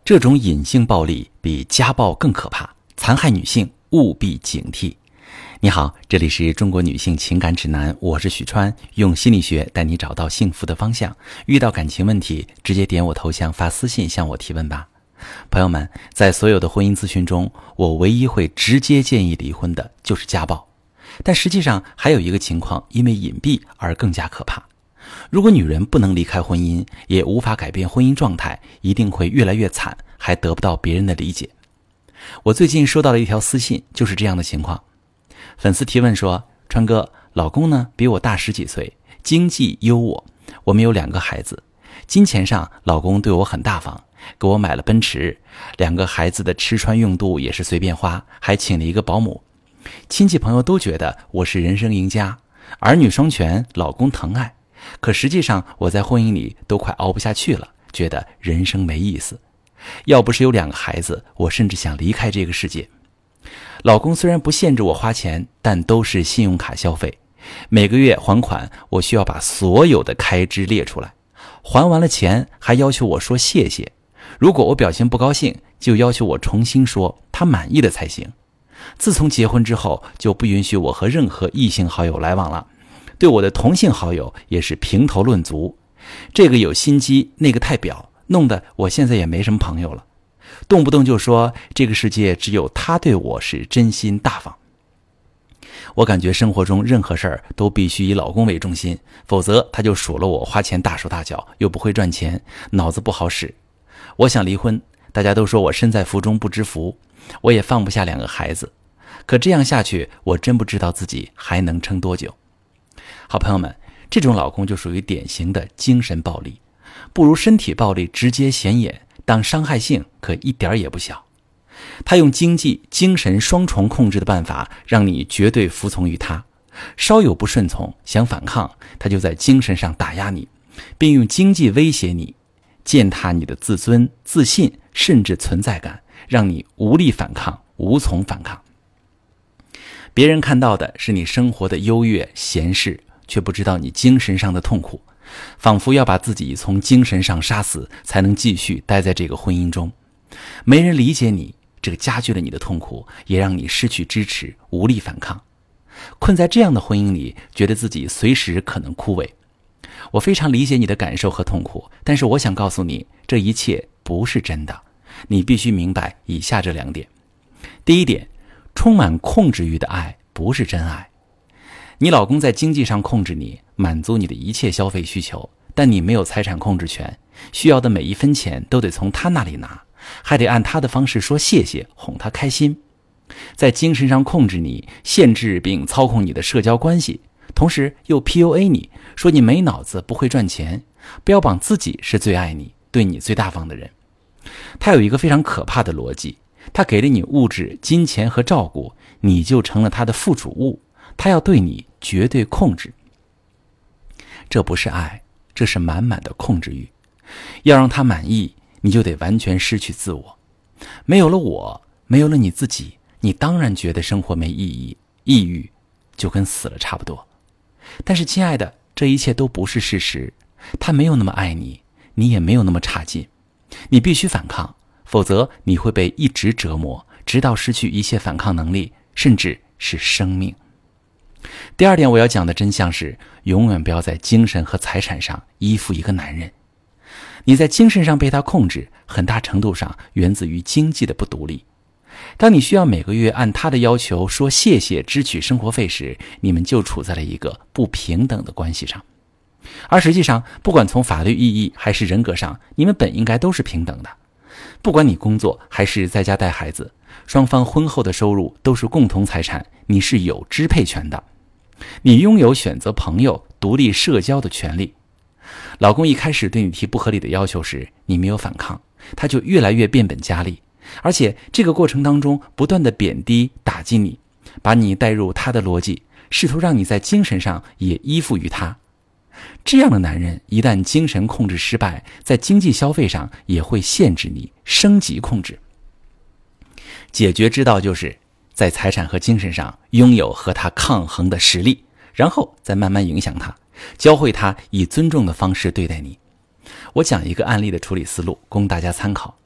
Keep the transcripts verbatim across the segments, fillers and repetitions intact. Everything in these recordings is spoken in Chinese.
这种隐性暴力比家暴更可怕，残害女性务必警惕。你好，这里是中国女性情感指南，我是许川，用心理学带你找到幸福的方向。遇到感情问题，直接点我头像发私信向我提问吧。朋友们，在所有的婚姻咨询中，我唯一会直接建议离婚的就是家暴。但实际上还有一个情况因为隐蔽而更加可怕。如果女人不能离开婚姻，也无法改变婚姻状态，一定会越来越惨，还得不到别人的理解。我最近收到了一条私信，就是这样的情况。粉丝提问说，川哥，老公呢比我大十几岁，经济优我，我们有两个孩子，金钱上老公对我很大方，给我买了奔驰，两个孩子的吃穿用度也是随便花，还请了一个保姆。亲戚朋友都觉得我是人生赢家，儿女双全，老公疼爱。可实际上我在婚姻里都快熬不下去了，觉得人生没意思。要不是有两个孩子，我甚至想离开这个世界。老公虽然不限制我花钱，但都是信用卡消费，每个月还款我需要把所有的开支列出来，还完了钱还要求我说谢谢，如果我表现不高兴，就要求我重新说他满意的才行。自从结婚之后，就不允许我和任何异性好友来往了，对我的同性好友也是评头论足，这个有心机，那个太表，弄得我现在也没什么朋友了，动不动就说这个世界只有他对我是真心大方。我感觉生活中任何事儿都必须以老公为中心，否则他就数了我花钱大手大脚，又不会赚钱，脑子不好使。我想离婚，大家都说我身在福中不知福，我也放不下两个孩子，可这样下去，我真不知道自己还能撑多久。好朋友们，这种老公就属于典型的精神暴力，不如身体暴力直接显眼，但伤害性可一点也不小。他用经济、精神双重控制的办法，让你绝对服从于他。稍有不顺从，想反抗，他就在精神上打压你，并用经济威胁你，践踏你的自尊、自信，甚至存在感，让你无力反抗，无从反抗。别人看到的是你生活的优越、闲适，却不知道你精神上的痛苦，仿佛要把自己从精神上杀死，才能继续待在这个婚姻中。没人理解你，这个加剧了你的痛苦，也让你失去支持，无力反抗。困在这样的婚姻里，觉得自己随时可能枯萎。我非常理解你的感受和痛苦，但是我想告诉你，这一切不是真的。你必须明白以下这两点。第一点，充满控制欲的爱不是真爱。你老公在经济上控制你，满足你的一切消费需求，但你没有财产控制权，需要的每一分钱都得从他那里拿，还得按他的方式说谢谢，哄他开心。在精神上控制你，限制并操控你的社交关系，同时又 P U A 你，说你没脑子，不会赚钱，标榜自己是最爱你、对你最大方的人。他有一个非常可怕的逻辑，他给了你物质、金钱和照顾，你就成了他的附属物，他要对你绝对控制。这不是爱，这是满满的控制欲。要让他满意，你就得完全失去自我。没有了我，没有了你自己，你当然觉得生活没意义，抑郁就跟死了差不多。但是亲爱的，这一切都不是事实，他没有那么爱你，你也没有那么差劲。你必须反抗，否则你会被一直折磨，直到失去一切反抗能力，甚至是生命。第二点我要讲的真相是，永远不要在精神和财产上依附一个男人。你在精神上被他控制，很大程度上源自于经济的不独立。当你需要每个月按他的要求说谢谢支取生活费时，你们就处在了一个不平等的关系上。而实际上，不管从法律意义还是人格上，你们本应该都是平等的。不管你工作还是在家带孩子，双方婚后的收入都是共同财产，你是有支配权的。你拥有选择朋友、独立社交的权利。老公一开始对你提不合理的要求时，你没有反抗，他就越来越变本加厉，而且这个过程当中不断的贬低、打击你，把你带入他的逻辑，试图让你在精神上也依附于他。这样的男人一旦精神控制失败，在经济消费上也会限制你，升级控制。解决之道就是在财产和精神上拥有和他抗衡的实力，然后再慢慢影响他，教会他以尊重的方式对待你。我讲一个案例的处理思路供大家参考，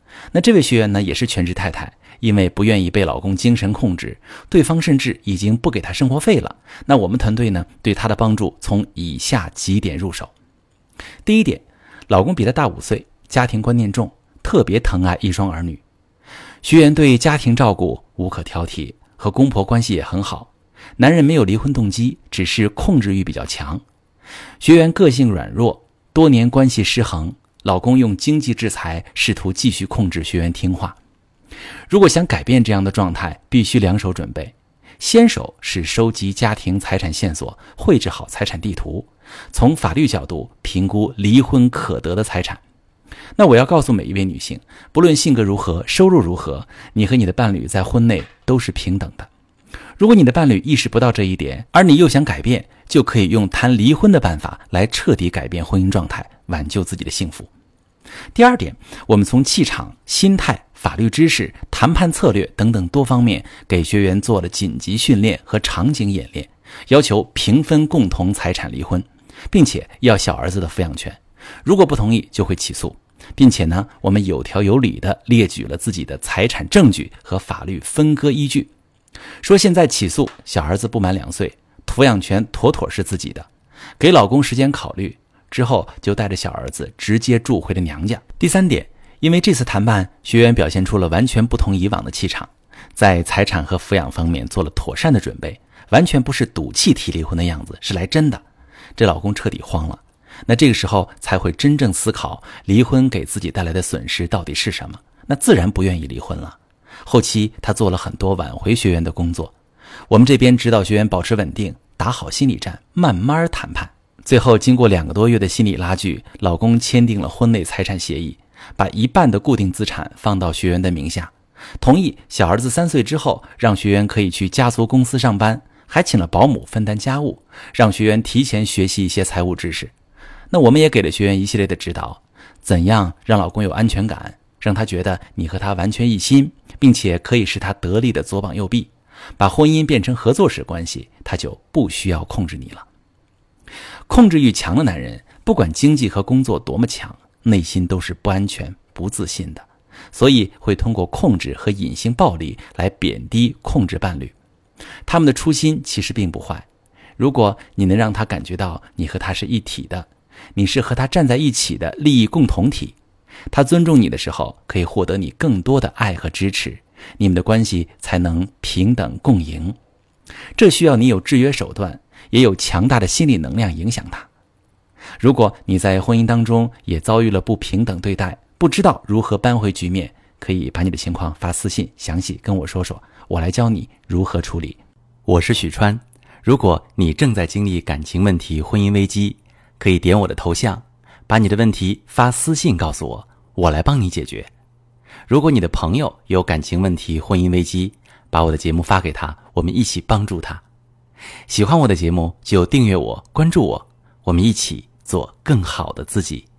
那这位学员呢，也是全职太太，因为不愿意被老公精神控制，对方甚至已经不给她生活费了。那我们团队呢，对她的帮助从以下几点入手。第一点，老公比她大五岁，家庭观念重，特别疼爱一双儿女。学员对家庭照顾无可挑剔，和公婆关系也很好。男人没有离婚动机，只是控制欲比较强。学员个性软弱，多年关系失衡，老公用经济制裁试图继续控制学员听话。如果想改变这样的状态，必须两手准备。先手是收集家庭财产线索，绘制好财产地图，从法律角度评估离婚可得的财产。那我要告诉每一位女性，不论性格如何，收入如何，你和你的伴侣在婚内都是平等的。如果你的伴侣意识不到这一点，而你又想改变，就可以用谈离婚的办法来彻底改变婚姻状态，挽救自己的幸福。第二点，我们从气场、心态、法律知识、谈判策略等等多方面给学员做了紧急训练和场景演练，要求平分共同财产离婚，并且要小儿子的抚养权，如果不同意就会起诉，并且呢，我们有条有理地列举了自己的财产证据和法律分割依据，说现在起诉，小儿子不满两岁，抚养权妥妥是自己的，给老公时间考虑，之后就带着小儿子直接住回了娘家。第三点，因为这次谈判，学员表现出了完全不同以往的气场，在财产和抚养方面做了妥善的准备，完全不是赌气提离婚的样子，是来真的。这老公彻底慌了，那这个时候才会真正思考离婚给自己带来的损失到底是什么，那自然不愿意离婚了。后期他做了很多挽回学员的工作，我们这边指导学员保持稳定，打好心理战，慢慢谈判。最后经过两个多月的心理拉锯，老公签订了婚内财产协议，把一半的固定资产放到学员的名下，同意小儿子三岁之后让学员可以去家族公司上班，还请了保姆分担家务，让学员提前学习一些财务知识。那我们也给了学员一系列的指导，怎样让老公有安全感，让他觉得你和他完全一心，并且可以是他得力的左膀右臂，把婚姻变成合作式关系，他就不需要控制你了。控制欲强的男人，不管经济和工作多么强，内心都是不安全、不自信的，所以会通过控制和隐性暴力来贬低控制伴侣。他们的初心其实并不坏，如果你能让他感觉到你和他是一体的，你是和他站在一起的利益共同体，他尊重你的时候，可以获得你更多的爱和支持，你们的关系才能平等共赢。这需要你有制约手段，也有强大的心理能量影响他。如果你在婚姻当中也遭遇了不平等对待，不知道如何扳回局面，可以把你的情况发私信详细跟我说说，我来教你如何处理。我是许川，如果你正在经历感情问题、婚姻危机，可以点我的头像，把你的问题发私信告诉我，我来帮你解决。如果你的朋友有感情问题、婚姻危机，把我的节目发给他，我们一起帮助他。喜欢我的节目就订阅我、关注我，我们一起做更好的自己。